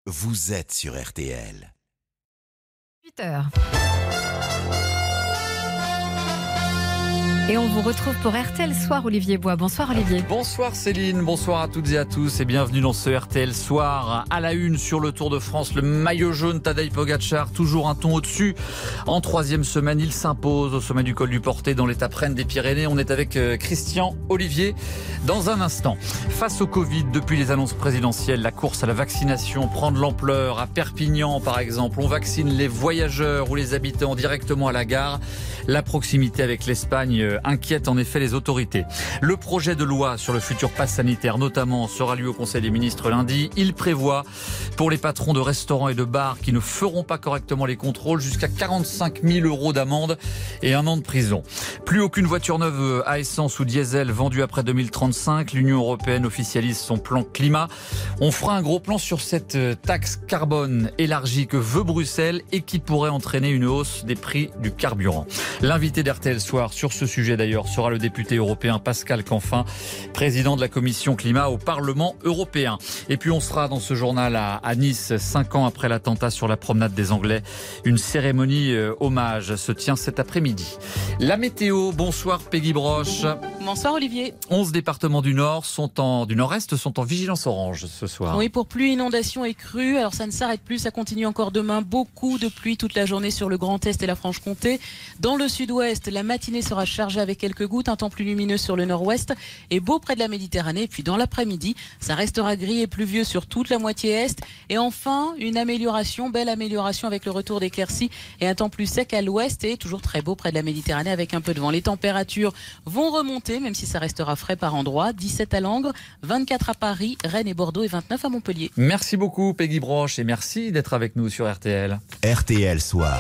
Vous êtes sur RTL. 8h. Et on vous retrouve pour RTL Soir, Olivier Bois. Bonsoir Olivier. Bonsoir Céline, bonsoir à toutes et à tous et bienvenue dans ce RTL Soir. À la une sur le Tour de France, le maillot jaune Tadej Pogačar, toujours un ton au-dessus. En troisième semaine, il s'impose au sommet du col du Portet dans l'étape Rennes des Pyrénées. On est avec Christian Olivier dans un instant. Face au Covid, depuis les annonces présidentielles, la course à la vaccination prend de l'ampleur. À Perpignan par exemple, on vaccine les voyageurs ou les habitants directement à la gare. La proximité avec l'Espagne inquiète en effet les autorités. Le projet de loi sur le futur pass sanitaire notamment sera lu au Conseil des ministres lundi. Il prévoit pour les patrons de restaurants et de bars qui ne feront pas correctement les contrôles jusqu'à 45 000 € d'amende et 1 an de prison. Plus aucune voiture neuve à essence ou diesel vendue après 2035. L'Union européenne officialise son plan climat. On fera un gros plan sur cette taxe carbone élargie que veut Bruxelles et qui pourrait entraîner une hausse des prix du carburant. L'invité d'RTL Soir sur ce sujet d'ailleurs sera le député européen Pascal Canfin, président de la commission climat au Parlement européen. Et puis on sera dans ce journal à Nice, 5 ans après l'attentat sur la promenade des Anglais. Une cérémonie hommage se tient cet après-midi. La météo, bonsoir Peggy Broche. Bonsoir Olivier. 11 départements du Nord-Est sont en vigilance orange ce soir. Oui, pour pluie, inondation et crue. Alors ça ne s'arrête plus, ça continue encore demain. Beaucoup de pluie toute la journée sur le Grand Est et la Franche-Comté. Dans le Sud-Ouest, la matinée sera chargée avec quelques gouttes, un temps plus lumineux sur le Nord-Ouest et beau près de la Méditerranée. Et puis dans l'après-midi, ça restera gris et pluvieux sur toute la moitié Est. Et enfin, une amélioration, belle amélioration avec le retour d'éclaircies et un temps plus sec à l'Ouest et toujours très beau près de la Méditerranée avec un peu de vent. Les températures vont remonter, même si ça restera frais par endroits. 17 à Langres, 24 à Paris, Rennes et Bordeaux et 29 à Montpellier. Merci beaucoup Peggy Broche et merci d'être avec nous sur RTL. RTL Soir.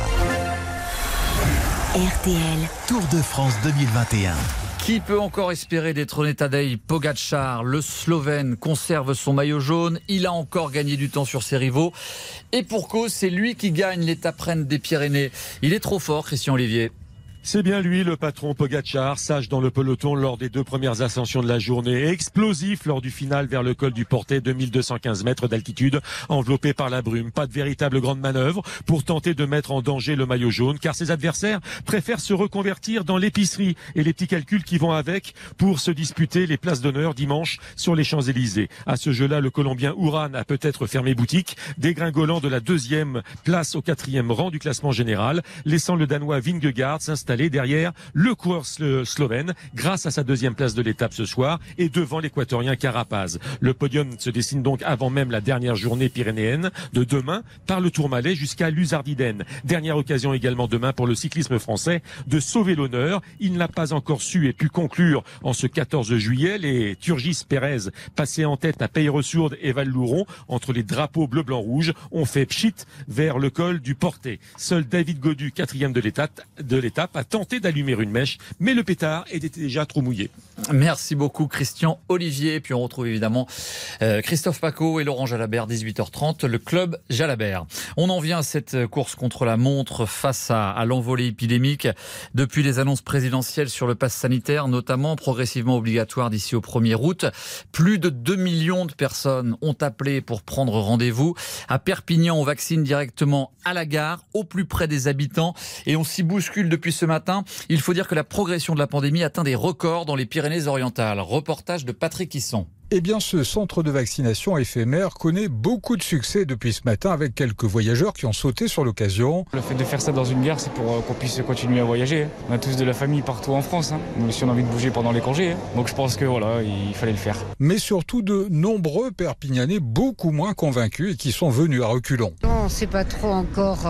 RTL. Tour de France 2021. Qui peut encore espérer détrôner Tadej Pogačar? Le Slovène conserve son maillot jaune. Il a encore gagné du temps sur ses rivaux. Et pour cause, c'est lui qui gagne l'étape Rennes des Pyrénées. Il est trop fort, Christian Olivier. C'est bien lui, le patron Pogačar, sage dans le peloton lors des 2 premières ascensions de la journée, explosif lors du final vers le col du Portet, 2215 mètres d'altitude, enveloppé par la brume. Pas de véritable grande manœuvre pour tenter de mettre en danger le maillot jaune, car ses adversaires préfèrent se reconvertir dans l'épicerie et les petits calculs qui vont avec pour se disputer les places d'honneur dimanche sur les Champs-Élysées. À ce jeu-là, le Colombien Uran a peut-être fermé boutique, dégringolant de la 2e place au 4e rang du classement général, laissant le Danois Vingegaard s'installer derrière le coureur slovène grâce à sa 2e place de l'étape ce soir et devant l'équatorien Carapaz. Le podium se dessine donc avant même la dernière journée pyrénéenne de demain par le Tourmalet jusqu'à Luzardiden. Dernière occasion également demain pour le cyclisme français de sauver l'honneur. Il n'a pas encore su et pu conclure en ce 14 juillet. Les Turgis Pérez, passés en tête à Peilleresourde et Val-Louron entre les drapeaux bleu-blanc-rouge, ont fait pchit vers le col du Portet. Seul David Gaudu, 4e de l'étape, a tenté d'allumer une mèche, mais le pétard était déjà trop mouillé. Merci beaucoup Christian Olivier. Puis on retrouve évidemment Christophe Paco et Laurent Jalabert, 18h30, le club Jalabert. On en vient à cette course contre la montre face à l'envolée épidémique. Depuis les annonces présidentielles sur le pass sanitaire, notamment progressivement obligatoire d'ici au 1er août, plus de 2 millions de personnes ont appelé pour prendre rendez-vous. À Perpignan, on vaccine directement à la gare, au plus près des habitants, et on s'y bouscule depuis ce matin. Il faut dire que la progression de la pandémie atteint des records dans les Pyrénées-Orientales. Reportage de Patrick Hisson. Eh bien, ce centre de vaccination éphémère connaît beaucoup de succès depuis ce matin avec quelques voyageurs qui ont sauté sur l'occasion. Le fait de faire ça dans une gare, c'est pour qu'on puisse continuer à voyager. On a tous de la famille partout en France. Nous aussi, on a envie de bouger pendant les congés. Donc je pense que voilà, il fallait le faire. Mais surtout de nombreux Perpignanais beaucoup moins convaincus et qui sont venus à reculons. On ne sait pas trop encore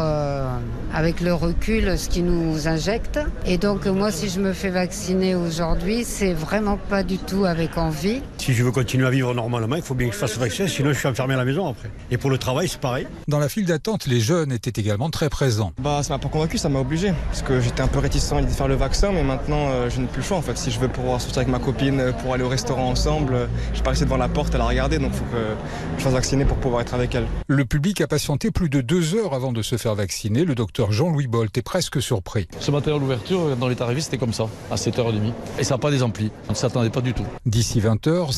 avec le recul ce qui nous injecte. Et donc moi, si je me fais vacciner aujourd'hui, c'est vraiment pas du tout avec envie. Si je veux continuer à vivre normalement, il faut bien que je fasse vacciner, sinon je suis enfermé à la maison après. Et pour le travail, c'est pareil. Dans la file d'attente, les jeunes étaient également très présents. Ça m'a pas convaincu, ça m'a obligé. Parce que j'étais un peu réticent à l'idée de faire le vaccin, mais maintenant je n'ai plus le choix en fait. Si je veux pouvoir sortir avec ma copine pour aller au restaurant ensemble, je vais pas rester devant la porte à la regarder, donc il faut que je fasse vacciner pour pouvoir être avec elle. Le public a patienté plus de 2 heures avant de se faire vacciner. Le docteur Jean-Louis Bolt est presque surpris. Ce matin à l'ouverture, dans les arrivé, c'était comme ça, à 7h30. Et ça n'a pas des amplis. On ne s'attendait pas du tout. D'ici 20h, 602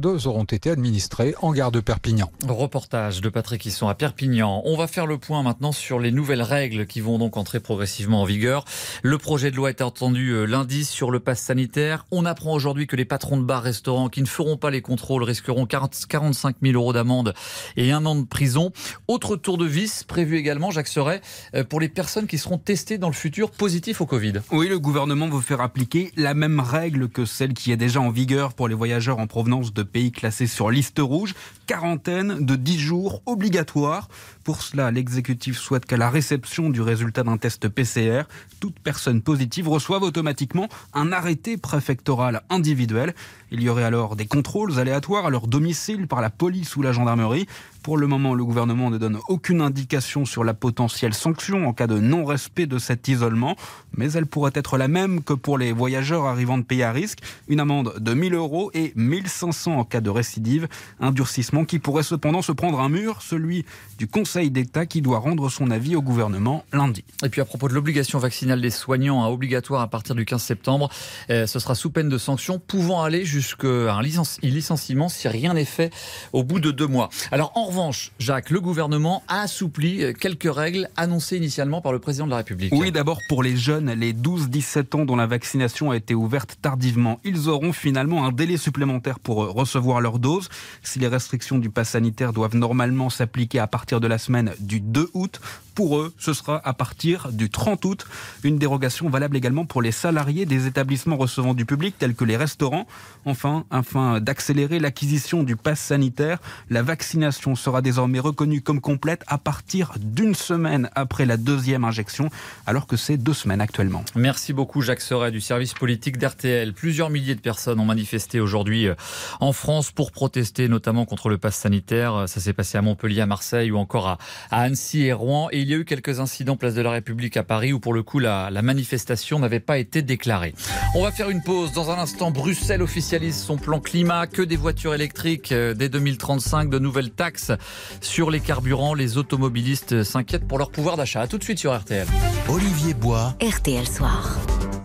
doses auront été administrées en gare de Perpignan. Reportage de Patrick Hisson à Perpignan. On va faire le point maintenant sur les nouvelles règles qui vont donc entrer progressivement en vigueur. Le projet de loi est entendu lundi sur le pass sanitaire. On apprend aujourd'hui que les patrons de bars-restaurants qui ne feront pas les contrôles risqueront 45 000 € d'amende et 1 an de prison. Autre tour de vis prévu également, Jacques Serret, pour les personnes qui seront testées dans le futur positifs au Covid. Oui, le gouvernement veut faire appliquer la même règle que celle qui est déjà en vigueur pour les voyageurs en provenance de pays classés sur liste rouge. Quarantaine de 10 jours obligatoire. Pour cela, l'exécutif souhaite qu'à la réception du résultat d'un test PCR, toute personne positive reçoive automatiquement un arrêté préfectoral individuel. Il y aurait alors des contrôles aléatoires à leur domicile par la police ou la gendarmerie. Pour le moment, le gouvernement ne donne aucune indication sur la potentielle sanction en cas de non-respect de cet isolement, mais elle pourrait être la même que pour les voyageurs arrivant de pays à risque. Une amende de 1 000 € et 1 500 en cas de récidive. Un durcissement qui pourrait cependant se prendre un mur, celui du Conseil d'État qui doit rendre son avis au gouvernement lundi. Et puis à propos de l'obligation vaccinale des soignants, obligatoire à partir du 15 septembre, ce sera sous peine de sanctions pouvant aller jusqu'à un licenciement si rien n'est fait au bout de 2 mois. Alors en revanche, Jacques, le gouvernement a assoupli quelques règles annoncées initialement par le président de la République. Oui, d'abord pour les jeunes, les 12-17 ans dont la vaccination a été ouverte tardivement. Ils auront finalement un délai supplémentaire pour recevoir leur dose. Si les restrictions du pass sanitaire doivent normalement s'appliquer à partir de la semaine du 2 août, pour eux, ce sera à partir du 30 août. Une dérogation valable également pour les salariés des établissements recevant du public tels que les restaurants. Enfin, afin d'accélérer l'acquisition du pass sanitaire, la vaccination sera désormais reconnue comme complète à partir d'1 semaine après la 2e injection, alors que c'est 2 semaines actuellement. Merci beaucoup Jacques Serret du service politique d'RTL. Plusieurs milliers de personnes ont manifesté aujourd'hui en France pour protester notamment contre le pass sanitaire. Ça s'est passé à Montpellier, à Marseille ou encore à Annecy et Rouen. Et il y a eu quelques incidents place de la République à Paris où pour le coup la manifestation n'avait pas été déclarée. On va faire une pause. Dans un instant, Bruxelles officialise son plan climat. Que des voitures électriques dès 2035, de nouvelles taxes sur les carburants. Les automobilistes s'inquiètent pour leur pouvoir d'achat. À tout de suite sur RTL. Olivier Bois. RTL Soir.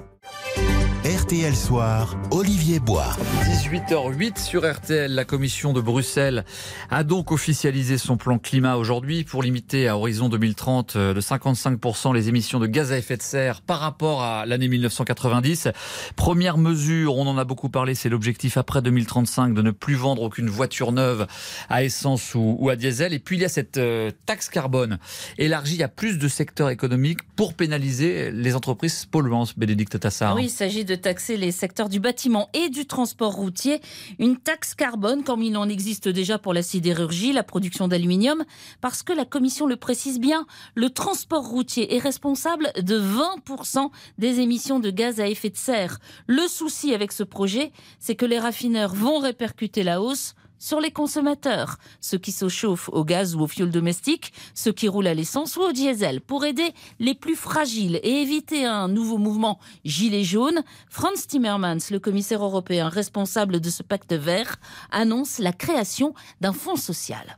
RTL Soir, Olivier Bois. 18h08 sur RTL. La commission de Bruxelles a donc officialisé son plan climat aujourd'hui pour limiter à horizon 2030 de 55% les émissions de gaz à effet de serre par rapport à l'année 1990. Première mesure, on en a beaucoup parlé, c'est l'objectif après 2035 de ne plus vendre aucune voiture neuve à essence ou à diesel. Et puis il y a cette taxe carbone élargie à plus de secteurs économiques pour pénaliser les entreprises polluantes. Bénédicte Tassard. Oui, il s'agit de taxer les secteurs du bâtiment et du transport routier. Une taxe carbone, comme il en existe déjà pour la sidérurgie, la production d'aluminium, parce que la Commission le précise bien, le transport routier est responsable de 20% des émissions de gaz à effet de serre. Le souci avec ce projet, c'est que les raffineurs vont répercuter la hausse sur les consommateurs, ceux qui se chauffent au gaz ou au fioul domestique, ceux qui roulent à l'essence ou au diesel. Pour aider les plus fragiles et éviter un nouveau mouvement gilet jaune, Frans Timmermans, le commissaire européen responsable de ce pacte vert, annonce la création d'un fonds social.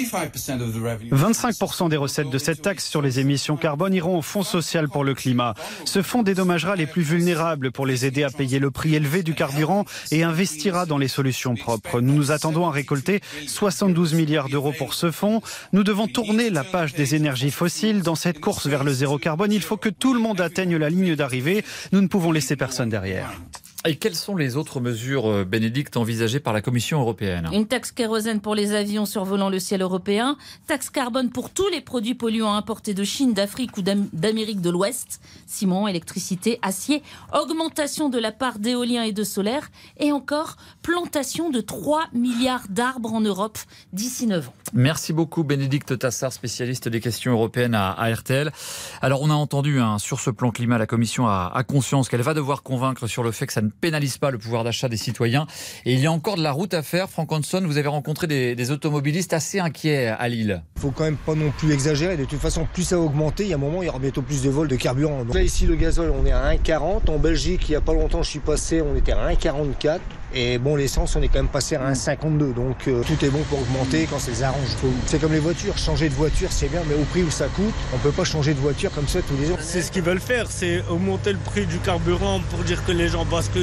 25% des recettes de cette taxe sur les émissions carbone iront au Fonds social pour le climat. Ce fonds dédommagera les plus vulnérables pour les aider à payer le prix élevé du carburant et investira dans les solutions propres. Nous nous attendons à récolter 72 milliards d'euros pour ce fonds. Nous devons tourner la page des énergies fossiles. Dans cette course vers le zéro carbone, il faut que tout le monde atteigne la ligne d'arrivée. Nous ne pouvons laisser personne derrière. Et quelles sont les autres mesures, Bénédicte, envisagées par la Commission européenne ? Une taxe kérosène pour les avions survolant le ciel européen, taxe carbone pour tous les produits polluants importés de Chine, d'Afrique ou d'Amérique de l'Ouest, ciment, électricité, acier, augmentation de la part d'éolien et de solaire, et encore plantation de 3 milliards d'arbres en Europe d'ici 9 ans. Merci beaucoup Bénédicte Tassard, spécialiste des questions européennes à RTL. Alors on a entendu sur ce plan climat, la Commission a conscience qu'elle va devoir convaincre sur le fait que ça ne pénalise pas le pouvoir d'achat des citoyens. Et il y a encore de la route à faire. Franck Hanson, vous avez rencontré des automobilistes assez inquiets à Lille. Il faut quand même pas non plus exagérer. De toute façon, plus ça va augmenter, il y a un moment, il y aura bientôt plus de vols de carburant. Donc là, ici, le gazole, on est à 1,40. En Belgique, il n'y a pas longtemps, je suis passé, on était à 1,44. Et bon, l'essence, on est quand même passé à 1,52. Donc tout est bon pour augmenter quand ça les arrange. C'est comme les voitures. Changer de voiture, c'est bien, mais au prix où ça coûte, on peut pas changer de voiture comme ça tous les ans. C'est ce qu'ils veulent faire, c'est augmenter le prix du carburant pour dire que les gens basculent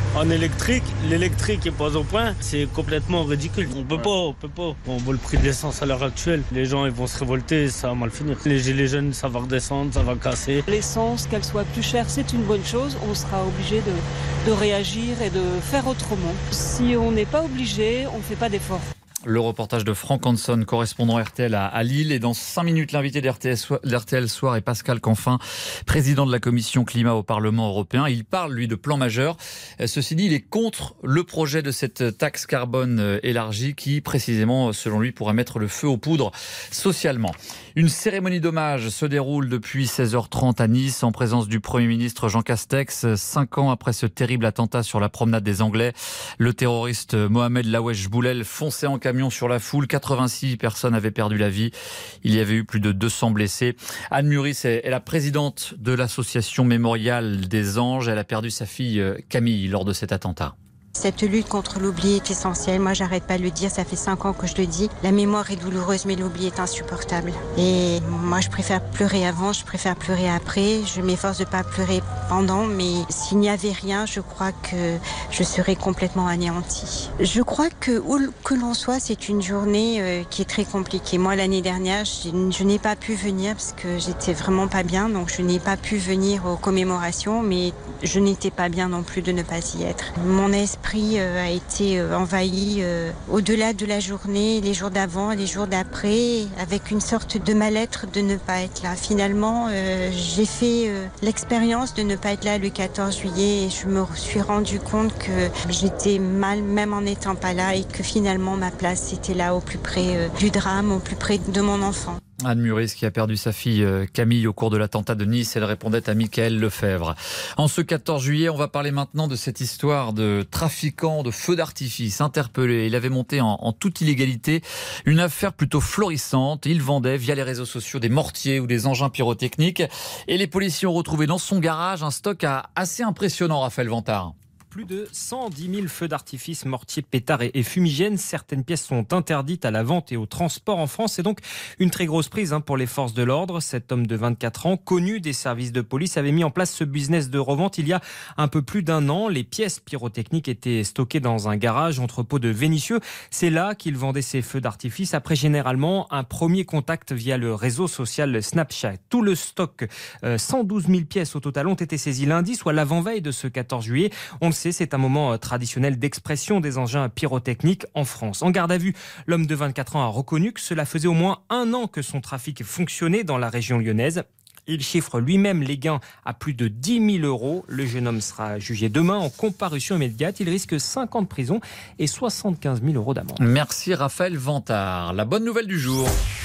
En électrique, l'électrique est pas au point, c'est complètement ridicule. On peut pas. On voit le prix de l'essence à l'heure actuelle. Les gens ils vont se révolter, ça va mal finir. Les gilets jaunes, ça va redescendre, ça va casser. L'essence, qu'elle soit plus chère, c'est une bonne chose. On sera obligé de réagir et de faire autrement. Si on n'est pas obligé, on ne fait pas d'efforts. Le reportage de Franck Hanson, correspondant RTL à Lille. Et dans 5 minutes, l'invité d'RTL Soir est Pascal Canfin, président de la commission climat au Parlement européen. Il parle, lui, de plan majeur. Ceci dit, il est contre le projet de cette taxe carbone élargie qui, précisément, selon lui, pourrait mettre le feu aux poudres socialement. Une cérémonie d'hommage se déroule depuis 16h30 à Nice en présence du Premier ministre Jean Castex. 5 ans après ce terrible attentat sur la promenade des Anglais, le terroriste Mohamed Lawesh Boulel fonçait en camion sur la foule. 86 personnes avaient perdu la vie. Il y avait eu plus de 200 blessés. Anne Muris est la présidente de l'association Mémorial des Anges. Elle a perdu sa fille Camille lors de cet attentat. Cette lutte contre l'oubli est essentielle. Moi, j'arrête pas de le dire. Ça fait 5 ans que je le dis. La mémoire est douloureuse, mais l'oubli est insupportable. Et moi, je préfère pleurer avant, je préfère pleurer après. Je m'efforce de pas pleurer pendant, mais s'il n'y avait rien, je crois que je serais complètement anéantie. Je crois que où que l'on soit, c'est une journée qui est très compliquée. Moi, l'année dernière, je n'ai pas pu venir parce que j'étais vraiment pas bien. Donc, je n'ai pas pu venir aux commémorations, mais je n'étais pas bien non plus de ne pas y être. Mon esprit a été envahi au-delà de la journée, les jours d'avant, les jours d'après, avec une sorte de mal-être de ne pas être là. Finalement, j'ai fait l'expérience de ne pas être là le 14 juillet et je me suis rendu compte que j'étais mal même en n'étant pas là et que finalement ma place était là au plus près du drame, au plus près de mon enfant. Anne Muris qui a perdu sa fille Camille au cours de l'attentat de Nice. Elle répondait à Mickaël Lefebvre. En ce 14 juillet, on va parler maintenant de cette histoire de trafiquant de feux d'artifice interpellé. Il avait monté en toute illégalité une affaire plutôt florissante. Il vendait via les réseaux sociaux des mortiers ou des engins pyrotechniques. Et les policiers ont retrouvé dans son garage un stock assez impressionnant, Raphaël Vantard. Plus de 110 000 feux d'artifice, mortiers, pétards et fumigènes. Certaines pièces sont interdites à la vente et au transport en France. C'est donc une très grosse prise pour les forces de l'ordre. Cet homme de 24 ans, connu des services de police, avait mis en place ce business de revente il y a un peu plus d'1 an. Les pièces pyrotechniques étaient stockées dans un garage entrepôt de Vénissieux. C'est là qu'il vendait ses feux d'artifice après généralement un premier contact via le réseau social Snapchat. Tout le stock, 112 000 pièces au total, ont été saisies lundi, soit l'avant-veille de ce 14 juillet. On le sait, c'est un moment traditionnel d'expression des engins pyrotechniques en France. En garde à vue, l'homme de 24 ans a reconnu que cela faisait au moins 1 an que son trafic fonctionnait dans la région lyonnaise. Il chiffre lui-même les gains à plus de 10 000 euros. Le jeune homme sera jugé demain en comparution immédiate. Il risque 5 ans de prison et 75 000 euros d'amende. Merci Raphaël Vantard. La bonne nouvelle du jour.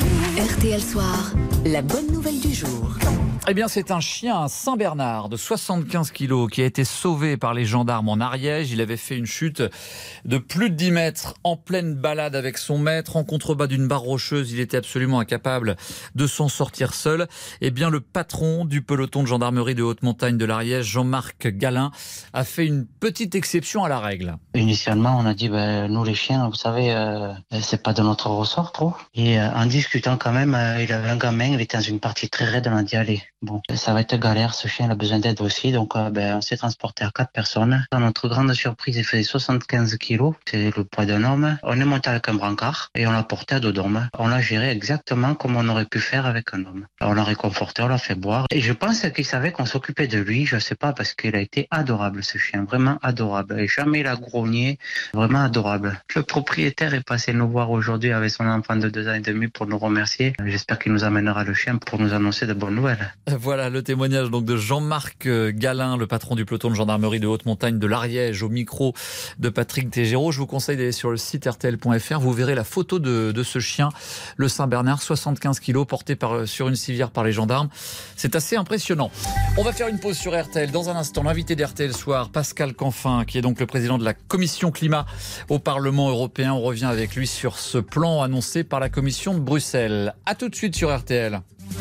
RTL Soir, la bonne nouvelle du jour. Eh bien, c'est un chien, un Saint-Bernard de 75 kilos qui a été sauvé par les gendarmes en Ariège. Il avait fait une chute de plus de 10 mètres en pleine balade avec son maître en contrebas d'une barre rocheuse. Il était absolument incapable de s'en sortir seul. Eh bien, le patron du peloton de gendarmerie de haute montagne de l'Ariège, Jean-Marc Galin, a fait une petite exception à la règle. Initialement, on a dit, nous les chiens, vous savez, c'est pas de notre ressort trop. Et en discutant quand même, il avait un gamin, il était dans une partie très raide, on a dit, allez, bon, ça va être galère, ce chien il a besoin d'aide aussi, donc on s'est transporté à 4 personnes. À notre grande surprise, il faisait 75 kilos, c'est le poids d'un homme. On est monté avec un brancard et on l'a porté à dos d'homme. On l'a géré exactement comme on aurait pu faire avec un homme. On l'a réconforté, on l'a fait boire. Et je pense qu'il savait qu'on s'occupait de lui, je sais pas, parce qu'il a été adorable ce chien, vraiment adorable. Et jamais il a grogné, vraiment adorable. Le propriétaire est passé nous voir aujourd'hui avec son enfant de 2 ans et demi pour nous remercier. J'espère qu'il nous amènera le chien pour nous annoncer de bonnes nouvelles. Voilà le témoignage donc de Jean-Marc Galin, le patron du peloton de gendarmerie de haute montagne de l'Ariège, au micro de Patrick Tégéraud. Je vous conseille d'aller sur le site rtl.fr. Vous verrez la photo de ce chien, le Saint-Bernard, 75 kilos, porté sur une civière par les gendarmes. C'est assez impressionnant. On va faire une pause sur RTL. Dans un instant, l'invité d'RTL Soir, Pascal Canfin, qui est donc le président de la commission climat au Parlement européen. On revient avec lui sur ce plan annoncé par la commission de Bruxelles. À tout de suite sur RTL.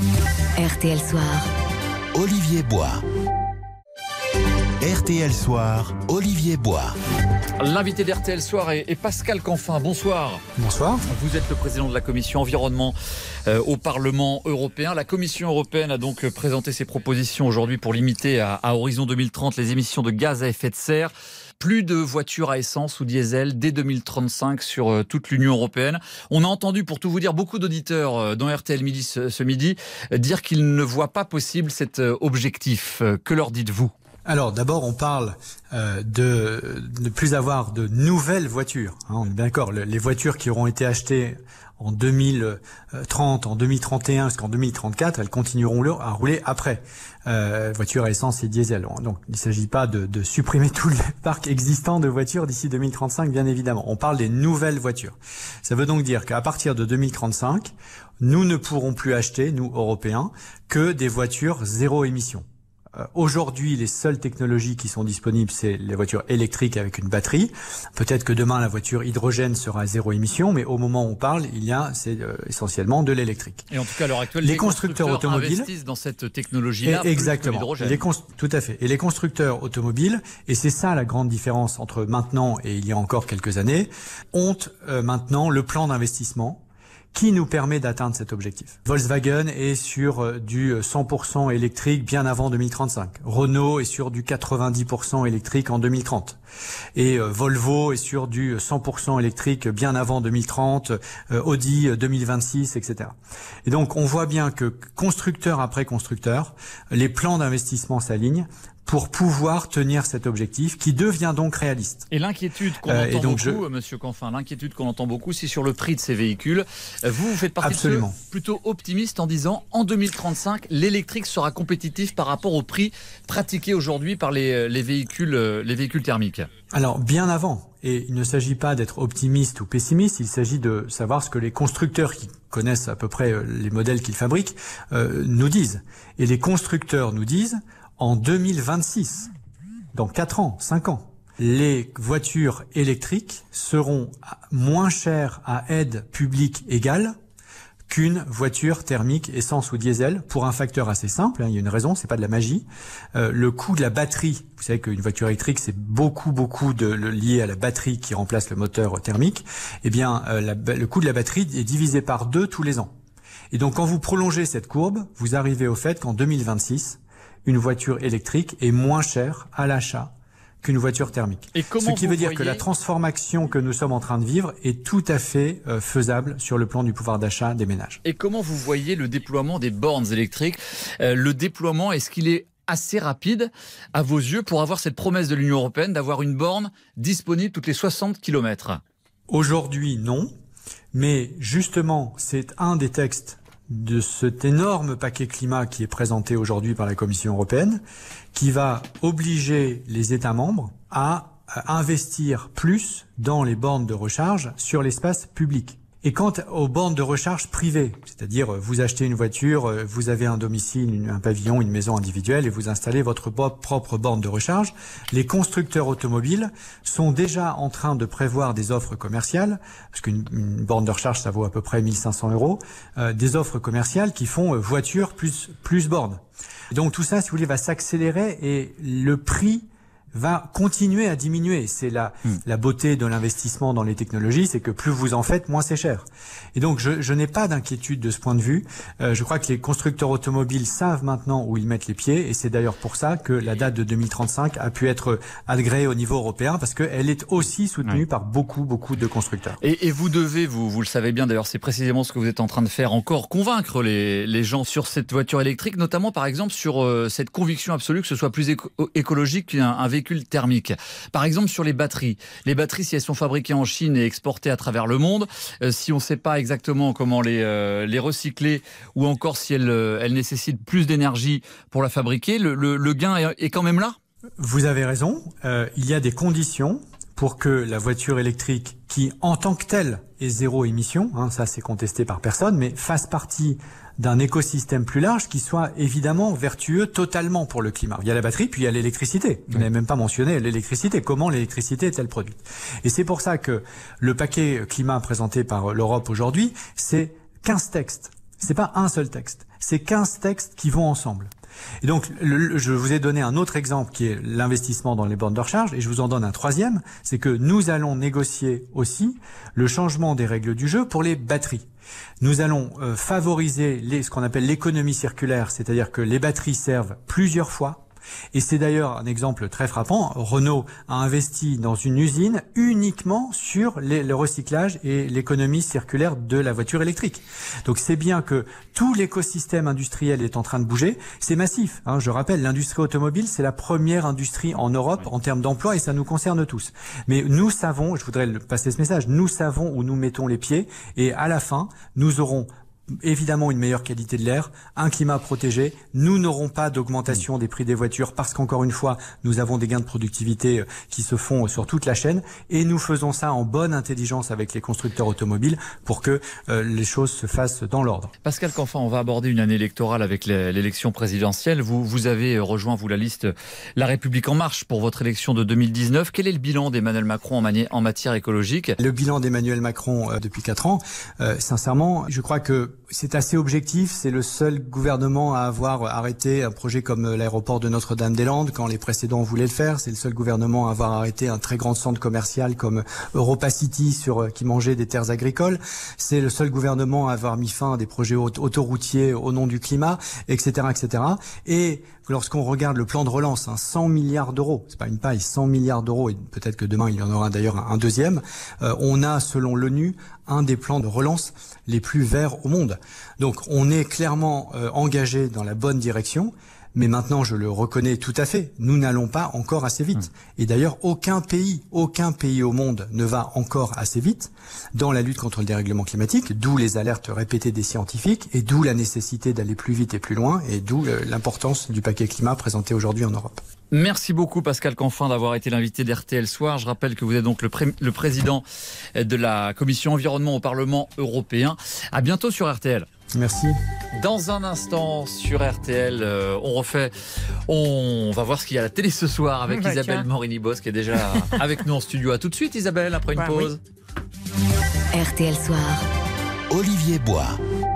RTL Soir. Olivier Bois. RTL Soir, Olivier Bois. L'invité d'RTL Soir est Pascal Canfin. Bonsoir. Bonsoir. Vous êtes le président de la commission environnement au Parlement européen. La Commission européenne a donc présenté ses propositions aujourd'hui pour limiter à horizon 2030 les émissions de gaz à effet de serre. Plus de voitures à essence ou diesel dès 2035 sur toute l'Union européenne. On a entendu, pour tout vous dire, beaucoup d'auditeurs dans RTL Midi ce midi dire qu'ils ne voient pas possible cet objectif. Que leur dites-vous ? Alors d'abord, on parle de ne plus avoir de nouvelles voitures. On est bien d'accord, les voitures qui auront été achetées en 2030, en 2031, jusqu'en 2034, elles continueront à rouler après. Voitures à essence et diesel. Donc il ne s'agit pas de supprimer tout le parc existant de voitures d'ici 2035, bien évidemment. On parle des nouvelles voitures. Ça veut donc dire qu'à partir de 2035, nous ne pourrons plus acheter, nous Européens, que des voitures zéro émission. Aujourd'hui, les seules technologies qui sont disponibles, c'est les voitures électriques avec une batterie. Peut-être que demain, la voiture hydrogène sera à zéro émission, mais au moment où on parle, c'est essentiellement de l'électrique. Et en tout cas, à l'heure actuelle, les constructeurs automobiles investissent dans cette technologie-là. Exactement. Plus que l'hydrogène. Tout à fait. Et les constructeurs automobiles, et c'est ça la grande différence entre maintenant et il y a encore quelques années, ont maintenant le plan d'investissement qui nous permet d'atteindre cet objectif. Volkswagen est sur du 100% électrique bien avant 2035. Renault est sur du 90% électrique en 2030. Et Volvo est sur du 100% électrique bien avant 2030, Audi 2026, etc. Et donc on voit bien que constructeur après constructeur, les plans d'investissement s'alignent pour pouvoir tenir cet objectif qui devient donc réaliste. Et l'inquiétude qu'on entend beaucoup, Monsieur Canfin, l'inquiétude qu'on entend beaucoup, c'est sur le prix de ces véhicules. Vous faites partie de ceux plutôt optimistes en disant en 2035, l'électrique sera compétitif par rapport au prix pratiqué aujourd'hui par les véhicules thermiques. Alors bien avant, et il ne s'agit pas d'être optimiste ou pessimiste, il s'agit de savoir ce que les constructeurs qui connaissent à peu près les modèles qu'ils fabriquent nous disent. Et les constructeurs nous disent en 2026, dans 4 ans, 5 ans, les voitures électriques seront moins chères à aide publique égale qu'une voiture thermique essence ou diesel pour un facteur assez simple. Il y a une raison, c'est pas de la magie. Le coût de la batterie, vous savez qu'une voiture électrique c'est beaucoup lié à la batterie qui remplace le moteur thermique. Eh bien, le coût de la batterie est divisé par 2 tous les ans. Et donc, quand vous prolongez cette courbe, vous arrivez au fait qu'en 2026, une voiture électrique est moins chère à l'achat qu'une voiture thermique. Ce qui veut dire que la transformation que nous sommes en train de vivre est tout à fait faisable sur le plan du pouvoir d'achat des ménages. Et comment vous voyez le déploiement des bornes électriques ? Le déploiement, est-ce qu'il est assez rapide à vos yeux pour avoir cette promesse de l'Union européenne d'avoir une borne disponible toutes les 60 km ? Aujourd'hui, non. Mais justement, c'est un des textes de cet énorme paquet climat qui est présenté aujourd'hui par la Commission européenne, qui va obliger les États membres à investir plus dans les bornes de recharge sur l'espace public. Et quant aux bornes de recharge privées, c'est-à-dire vous achetez une voiture, vous avez un domicile, un pavillon, une maison individuelle et vous installez votre propre borne de recharge, les constructeurs automobiles sont déjà en train de prévoir des offres commerciales, parce qu'une borne de recharge ça vaut à peu près 1 500 €, des offres commerciales qui font voiture plus borne. Et donc tout ça, si vous voulez, va s'accélérer et le prix va continuer à diminuer. C'est la beauté de l'investissement dans les technologies, c'est que plus vous en faites, moins c'est cher. Et donc je n'ai pas d'inquiétude de ce point de vue. Je crois que les constructeurs automobiles savent maintenant où ils mettent les pieds, et c'est d'ailleurs pour ça que la date de 2035 a pu être agréée au niveau européen, parce qu'elle est aussi soutenue par beaucoup de constructeurs. Et vous devez, vous le savez bien d'ailleurs, c'est précisément ce que vous êtes en train de faire encore, convaincre les gens sur cette voiture électrique, notamment par exemple sur cette conviction absolue que ce soit plus écologique qu'un véhicule thermique. Par exemple, sur les batteries. Les batteries, si elles sont fabriquées en Chine et exportées à travers le monde, si on ne sait pas exactement comment les recycler, ou encore si elles nécessitent plus d'énergie pour la fabriquer, le gain est quand même là ? Vous avez raison. Il y a des conditions pour que la voiture électrique, qui en tant que telle est zéro émission, ça c'est contesté par personne, mais fasse partie d'un écosystème plus large qui soit évidemment vertueux totalement pour le climat. Il y a la batterie, puis il y a l'électricité. Vous n'avez même pas mentionné l'électricité. Comment l'électricité est-elle produite ? Et c'est pour ça que le paquet climat présenté par l'Europe aujourd'hui, c'est 15 textes. C'est pas un seul texte. C'est 15 textes qui vont ensemble. Et donc, je vous ai donné un autre exemple qui est l'investissement dans les bornes de recharge, et je vous en donne un troisième, c'est que nous allons négocier aussi le changement des règles du jeu pour les batteries. Nous allons favoriser ce qu'on appelle l'économie circulaire, c'est-à-dire que les batteries servent plusieurs fois. Et c'est d'ailleurs un exemple très frappant. Renault a investi dans une usine uniquement sur le recyclage et l'économie circulaire de la voiture électrique. Donc c'est bien que tout l'écosystème industriel est en train de bouger. C'est massif. Je rappelle, l'industrie automobile, c'est la première industrie en Europe en termes d'emploi et ça nous concerne tous. Mais nous savons, je voudrais passer ce message, nous savons où nous mettons les pieds et à la fin, nous aurons évidemment une meilleure qualité de l'air, un climat protégé. Nous n'aurons pas d'augmentation des prix des voitures parce qu'encore une fois, nous avons des gains de productivité qui se font sur toute la chaîne et nous faisons ça en bonne intelligence avec les constructeurs automobiles pour que les choses se fassent dans l'ordre. Pascal Canfin, on va aborder une année électorale avec l'élection présidentielle. Vous avez rejoint, la liste La République En Marche pour votre élection de 2019. Quel est le bilan d'Emmanuel Macron en matière écologique ? Le bilan d'Emmanuel Macron depuis 4 ans, sincèrement, je crois que c'est assez objectif. C'est le seul gouvernement à avoir arrêté un projet comme l'aéroport de Notre-Dame-des-Landes quand les précédents voulaient le faire. C'est le seul gouvernement à avoir arrêté un très grand centre commercial comme Europa City qui mangeait des terres agricoles. C'est le seul gouvernement à avoir mis fin à des projets autoroutiers au nom du climat, etc., etc. Et lorsqu'on regarde le plan de relance, 100 milliards d'euros, c'est pas une paille, 100 milliards d'euros, et peut-être que demain il y en aura d'ailleurs un deuxième, on a, selon l'ONU, un des plans de relance les plus verts au monde. Donc on est clairement engagé dans la bonne direction, mais maintenant je le reconnais tout à fait, nous n'allons pas encore assez vite. Et d'ailleurs aucun pays au monde ne va encore assez vite dans la lutte contre le dérèglement climatique, d'où les alertes répétées des scientifiques et d'où la nécessité d'aller plus vite et plus loin et d'où l'importance du paquet climat présenté aujourd'hui en Europe. Merci beaucoup Pascal Canfin d'avoir été l'invité d'RTL Soir. Je rappelle que vous êtes donc le président de la commission environnement au Parlement européen. À bientôt sur RTL. Merci. Dans un instant sur RTL, on va voir ce qu'il y a à la télé ce soir avec Isabelle Morini-Bosc qui est déjà avec nous en studio. À tout de suite Isabelle, après une pause. Oui. RTL Soir. Olivier Bois.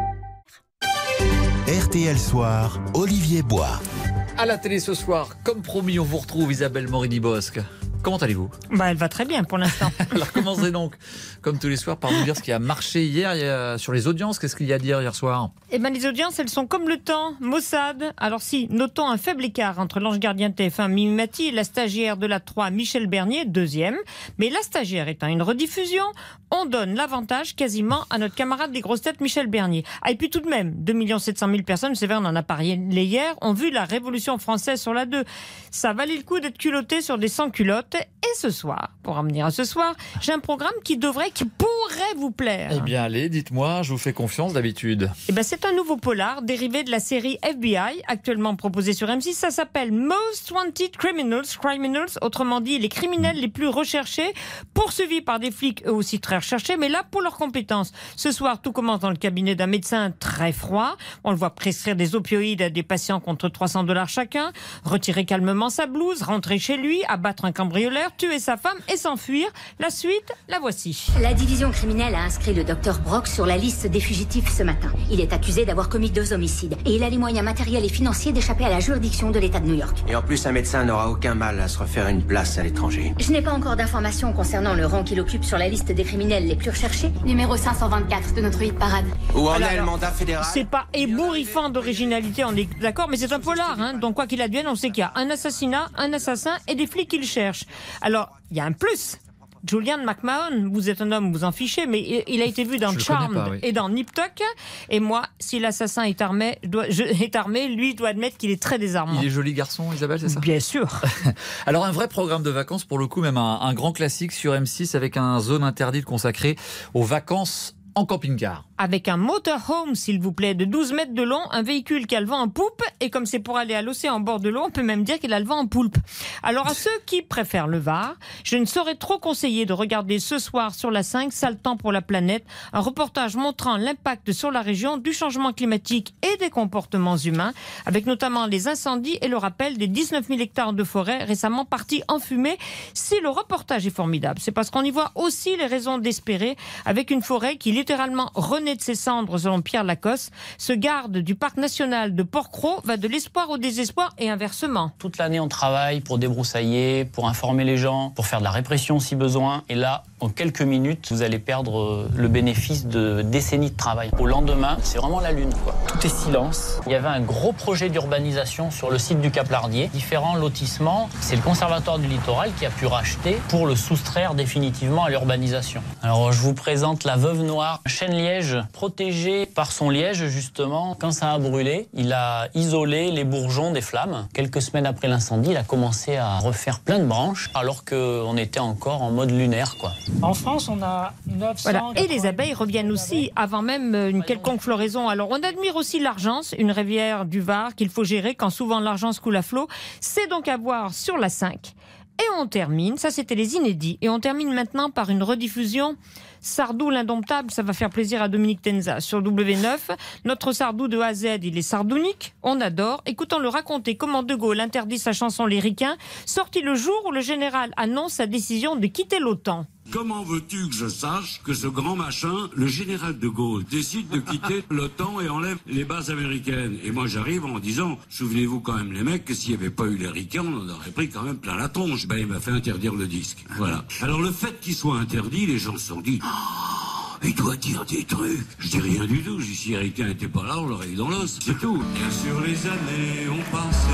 RTL Soir, Olivier Bois. À la télé ce soir, comme promis, on vous retrouve Isabelle Morini-Bosc. Comment allez-vous ? Elle va très bien pour l'instant. Alors commencez donc, comme tous les soirs, par nous dire ce qui a marché hier sur les audiences. Qu'est-ce qu'il y a à dire hier soir ? Les audiences, elles sont comme le temps. Mossad. Alors si, notons un faible écart entre l'ange gardien de TF1, Mimi Mati, et la stagiaire de la 3, Michel Bernier, deuxième. Mais la stagiaire étant une rediffusion, on donne l'avantage quasiment à notre camarade des grosses têtes, Michel Bernier. Et puis tout de même, 2 700 000 personnes, c'est vrai, on en a parlé hier, ont vu la Révolution française sur la 2. Ça valait le coup d'être culotté sur des sans-culottes. Et ce soir, pour en venir à ce soir, j'ai un programme qui pourrait vous plaire. Eh bien allez, dites-moi, je vous fais confiance d'habitude. C'est un nouveau polar dérivé de la série FBI, actuellement proposé sur M6. Ça s'appelle Most Wanted Criminals, autrement dit les criminels les plus recherchés, poursuivis par des flics eux aussi très recherchés, mais là pour leurs compétences. Ce soir, tout commence dans le cabinet d'un médecin très froid. On le voit prescrire des opioïdes à des patients contre $300 chacun, retirer calmement sa blouse, rentrer chez lui, abattre un cambrioleur, tuer sa femme et s'enfuir. La suite, la voici. La division criminelle a inscrit le docteur Brock sur la liste des fugitifs ce matin. Il est accusé d'avoir commis 2 homicides et il a les moyens matériels et financiers d'échapper à la juridiction de l'État de New York. Et en plus, un médecin n'aura aucun mal à se refaire une place à l'étranger. Je n'ai pas encore d'informations concernant le rang qu'il occupe sur la liste des criminels les plus recherchés. Numéro 524 de notre hit parade. Où en est le mandat fédéral ? C'est pas ébouriffant d'originalité, on est d'accord, mais c'est un polar, Donc quoi qu'il advienne, on sait qu'il y a un assassinat, un assassin et des flics qui le cherchent. Alors, il y a un plus. Julian McMahon, vous êtes un homme, vous en fichez, mais il a été vu dans Charmed et dans Nip Tuck. Et moi, si l'assassin est armé, lui doit admettre qu'il est très désarmant. Il est joli garçon, Isabelle, c'est ça ? Bien sûr. Alors un vrai programme de vacances, pour le coup, même un grand classique sur M6 avec un zone interdite consacrée aux vacances en camping-car. Avec un motorhome, s'il vous plaît, de 12 mètres de long, un véhicule qui a le vent en poupe, et comme c'est pour aller à l'océan en bord de l'eau, on peut même dire qu'il a le vent en poulpe. Alors à ceux qui préfèrent le Var, je ne saurais trop conseiller de regarder ce soir sur la 5, Sale temps pour la planète, un reportage montrant l'impact sur la région du changement climatique et des comportements humains, avec notamment les incendies et le rappel des 19 000 hectares de forêt récemment partis en fumée. Si le reportage est formidable, c'est parce qu'on y voit aussi les raisons d'espérer, avec une forêt qui littéralement renaît renaît de ses cendres selon Pierre Lacoste. Ce garde du parc national de Porquerolles va de l'espoir au désespoir et inversement. Toute l'année, on travaille pour débroussailler, pour informer les gens, pour faire de la répression si besoin. Et là, en quelques minutes, vous allez perdre le bénéfice de décennies de travail. Au lendemain, c'est vraiment la lune, quoi. Tout est silence. Il y avait un gros projet d'urbanisation sur le site du Cap-Lardier. Différents lotissements. C'est le Conservatoire du Littoral qui a pu racheter pour le soustraire définitivement à l'urbanisation. Alors, je vous présente la Veuve Noire, un chêne liège protégé par son liège, justement. Quand ça a brûlé, il a isolé les bourgeons des flammes. Quelques semaines après l'incendie, il a commencé à refaire plein de branches, alors qu'on était encore en mode lunaire, quoi. En France, on a 900... Voilà. Et les abeilles reviennent aussi avant même une quelconque floraison. Alors, on admire aussi l'Argence, une rivière du Var qu'il faut gérer quand souvent l'Argence coule à flot. C'est donc à voir sur la 5. Et on termine, ça c'était les inédits, et on termine maintenant par une rediffusion. Sardou l'indomptable, ça va faire plaisir à Dominique Tenza sur W9. Notre Sardou de A à Z, il est sardounique, on adore. Écoutons-le raconter comment De Gaulle interdit sa chanson Les Ricains, sortie le jour où le général annonce sa décision de quitter l'OTAN. Comment veux-tu que je sache que ce grand machin, le général de Gaulle, décide de quitter l'OTAN et enlève les bases américaines? Et moi j'arrive en disant, souvenez-vous quand même les mecs, que s'il n'y avait pas eu les ricains, on en aurait pris quand même plein la tronche. Ben il m'a fait interdire le disque. Voilà. Alors le fait qu'il soit interdit, les gens se sont dit, il doit dire des trucs. Je dis rien du tout. Je dis si les ricains n'étaient pas là, on l'aurait eu dans l'os. C'est tout. Bien sûr les années ont passé.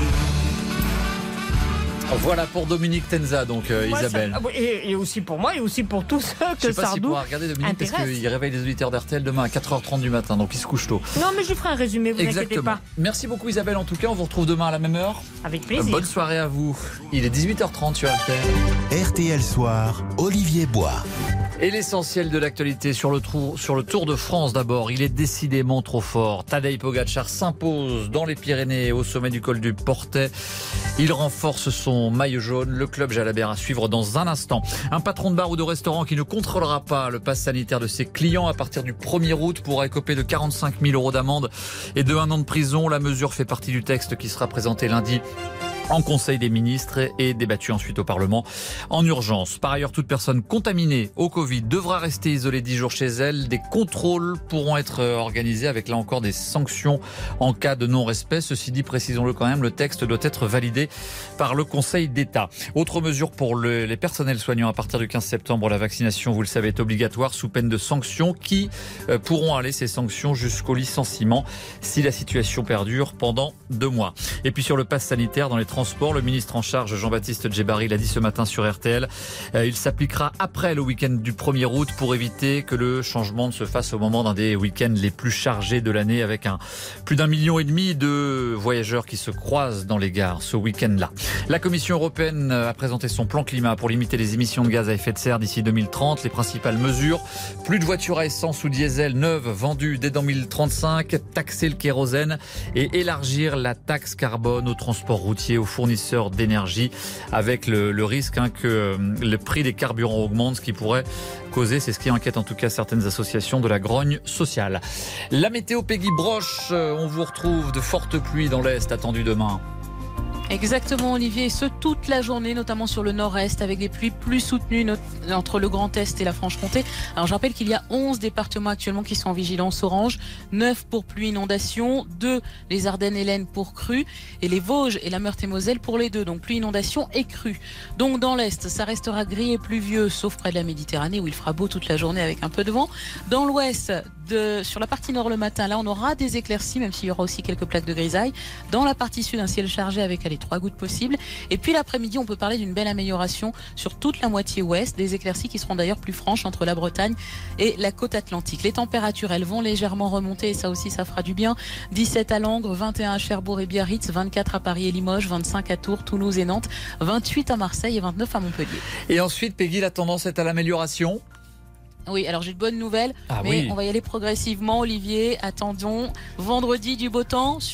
Voilà pour Dominique Tenza, donc moi, Isabelle. Et aussi pour moi, et aussi pour tous ceux que je sais pas Sardou si pourra regarder Dominique intéresse. Parce qu'il réveille les auditeurs d'RTL demain à 4h30 du matin, donc il se couche tôt. Non, mais je lui ferai un résumé, vous inquiétez pas. Merci beaucoup Isabelle, en tout cas, on vous retrouve demain à la même heure. Avec plaisir. Bonne soirée à vous. Il est 18h30 sur RTL. RTL Soir, Olivier Bois. Et l'essentiel de l'actualité sur le Tour de France d'abord. Il est décidément trop fort. Tadej Pogačar s'impose dans les Pyrénées au sommet du col du Portet. Il renforce son maillot jaune. Le club Jalabert à suivre dans un instant. Un patron de bar ou de restaurant qui ne contrôlera pas le pass sanitaire de ses clients à partir du 1er août pourra écoper de 45 000 € d'amende et de 1 an de prison. La mesure fait partie du texte qui sera présenté lundi en Conseil des ministres et débattu ensuite au Parlement en urgence. Par ailleurs, toute personne contaminée au Covid devra rester isolée 10 jours chez elle. Des contrôles pourront être organisés avec là encore des sanctions en cas de non-respect. Ceci dit, précisons-le quand même, le texte doit être validé par le Conseil d'État. Autre mesure pour les personnels soignants, à partir du 15 septembre, la vaccination, vous le savez, est obligatoire sous peine de sanctions qui pourront aller ces sanctions jusqu'au licenciement si la situation perdure pendant 2 mois. Et puis sur le pass sanitaire dans les transports, le ministre en charge Jean-Baptiste Djebbari l'a dit ce matin sur RTL. Il s'appliquera après le week-end du 1er août pour éviter que le changement ne se fasse au moment d'un des week-ends les plus chargés de l'année avec plus d'1,5 million de voyageurs qui se croisent dans les gares ce week-end-là. La Commission européenne a présenté son plan climat pour limiter les émissions de gaz à effet de serre d'ici 2030. Les principales mesures, plus de voitures à essence ou diesel neuves vendues dès 2035, taxer le kérosène et élargir la taxe carbone au transport routier, aux fournisseurs d'énergie, avec le risque que le prix des carburants augmente, ce qui pourrait causer, c'est ce qui inquiète en tout cas certaines associations, de la grogne sociale. La météo, Peggy Broche, on vous retrouve, de fortes pluies dans l'Est attendues demain. Exactement Olivier, ce toute la journée, notamment sur le nord-est, avec des pluies plus soutenues entre le Grand Est et la Franche-Comté. Alors je rappelle qu'il y a 11 départements actuellement qui sont en vigilance orange, 9 pour pluie inondation, 2 les Ardennes et l'Aisne pour crue, et les Vosges et la Meurthe-et-Moselle pour les 2, donc pluie inondation et crue. Donc dans l'Est, ça restera gris et pluvieux, sauf près de la Méditerranée où il fera beau toute la journée avec un peu de vent. Dans l'Ouest, sur la partie nord le matin, là on aura des éclaircies, même s'il y aura aussi quelques plaques de grisaille. Dans la partie sud, un ciel chargé avec les 3 gouttes possibles. Et puis l'après-midi, on peut parler d'une belle amélioration sur toute la moitié ouest, des éclaircies qui seront d'ailleurs plus franches entre la Bretagne et la côte atlantique. Les températures, elles vont légèrement remonter et ça aussi, ça fera du bien. 17 à Langres, 21 à Cherbourg et Biarritz, 24 à Paris et Limoges, 25 à Tours, Toulouse et Nantes, 28 à Marseille et 29 à Montpellier. Et ensuite, Peggy, la tendance est à l'amélioration? Oui, alors j'ai de bonnes nouvelles, mais on va y aller progressivement, Olivier. Attendons vendredi du beau temps sur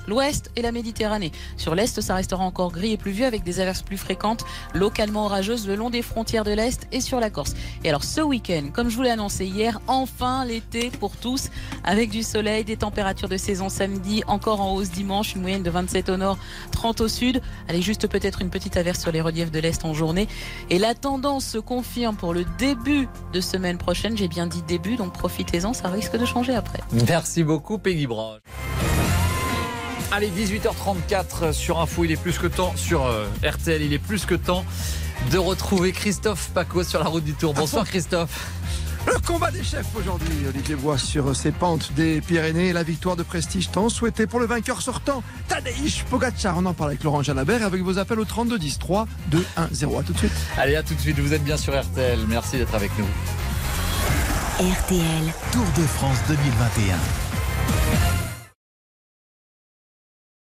l'ouest et la Méditerranée. Sur l'est, ça restera encore gris et pluvieux avec des averses plus fréquentes, localement orageuses le long des frontières de l'est et sur la Corse. Et alors ce week-end, comme je vous l'ai annoncé hier, enfin l'été pour tous, avec du soleil, des températures de saison samedi, encore en hausse dimanche, une moyenne de 27 au nord, 30 au sud. Allez, juste peut-être une petite averse sur les reliefs de l'est en journée. Et la tendance se confirme pour le début de semaine prochaine. J'ai bien dit début, donc profitez-en, ça risque de changer après. Merci beaucoup Peggy Broche. Allez, 18h34 sur Info, il est plus que temps, sur RTL, il est plus que temps de retrouver Christophe Paco sur la route du Tour. Bonsoir Christophe. Le combat des chefs aujourd'hui, Olivier Bois, sur ces pentes des Pyrénées. La victoire de prestige tant souhaitée pour le vainqueur sortant, Tadej Pogacar. On en parle avec Laurent Jalabert et avec vos appels au 32 10 3 2 1 0. À tout de suite. Allez, à tout de suite, vous êtes bien sur RTL. Merci d'être avec nous. RTL Tour de France 2021.